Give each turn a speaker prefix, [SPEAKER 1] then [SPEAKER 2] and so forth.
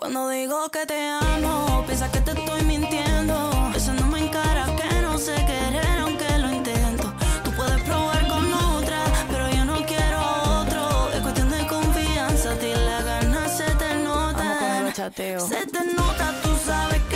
[SPEAKER 1] Cuando digo que te amo, piensas que te estoy mintiendo. Besándome en cara que no sé querer aunque lo intento. Tú puedes probar con otra, pero yo no quiero otro. Es cuestión de confianza, a ti las ganas se te notan.
[SPEAKER 2] Vamos con el bachateo.
[SPEAKER 1] Se te nota, tú sabes que